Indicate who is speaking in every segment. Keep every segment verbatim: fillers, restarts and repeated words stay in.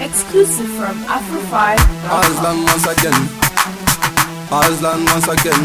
Speaker 1: Exclusive from Afrofi.
Speaker 2: Aslan once again. Aslan once again.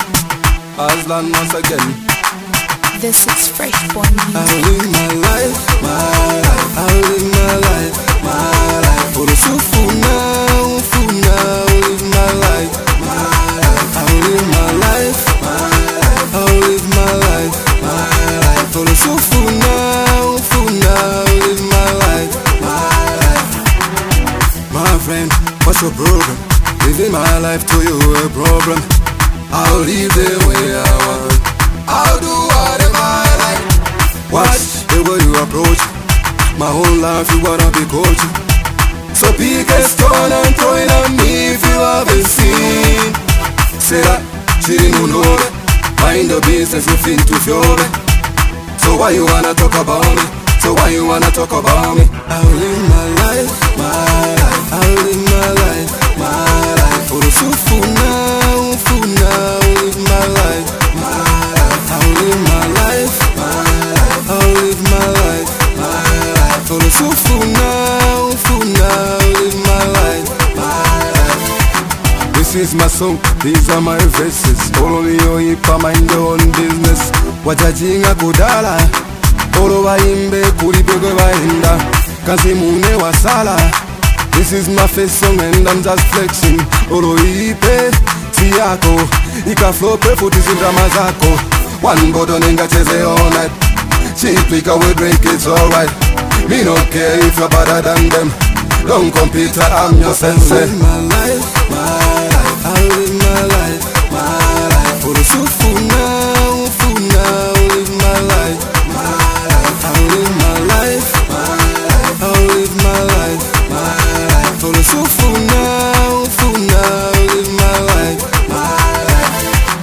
Speaker 2: Aslan once again.
Speaker 3: This is Fresh Born
Speaker 2: I
Speaker 3: Music.
Speaker 2: live my life, my life. I live my life, my life. For the so full now, full now. Live my life, my life. I live my life, my life. I live my life, my life. For the so full now, full now. Live my life, my life. My friend, what's your problem? Living my life to you a problem. I'll live the way I want. I'll do whatever I like. Watch the way you approach. My whole life you wanna be coaching. So pick a stone and throw it at me if you haven't seen. Say that, she didn't know it. Mind the business, you think to fuel it. So why you wanna talk about me? So why you wanna talk about me? I'll live my life, my life. I'll live my life, my life. For the so full now, full now. Live my life, my life. I'll live my life, my life. I'll live my life, my life. For the so full now, full now. Live my life, my life. This is my song, these are my verses. Follow me or hip, mind your own business. Wajajinga kudala Olo baimbe kulipegwe baenda Kazi mune wasala. This is my first song and I'm just flexing. Olo ipe siyako Ika flow prefuti sindrama zako. One button inga cheze all night. Cheap liquor we drink, it's alright. Me no care if you're better than them. Don't compete, I'm your sensei. I live my life, my life. I live my life, my life. For the so full now, full now. Live my life, my life. I live my life, my life. I live my life, my life. For the so full now, full now. Live my life, my life.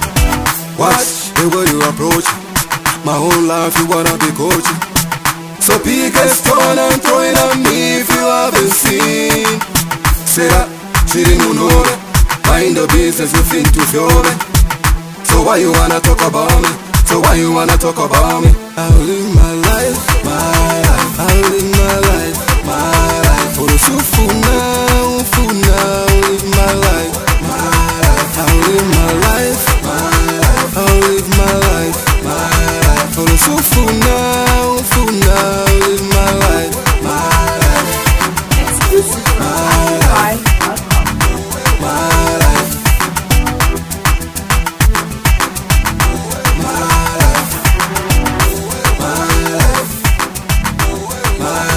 Speaker 2: Watch the way you approach. My whole life you wanna be coaching. So pick a stone and throw it at me if you haven't seen. Say that, she didn't know it. Mind the business, you think to fuel it. So why you wanna talk about me? So why you wanna talk about me? I'll live my life, my life. I'll live my life, my life. For the so full now, full now. Live my life, my life. I'll live my life, my life. I'll live my life, my life. For the so full now, full now. Live my life, my life.
Speaker 1: Exclusive from Afrofi dot com.
Speaker 2: My life, my life, my life, my life.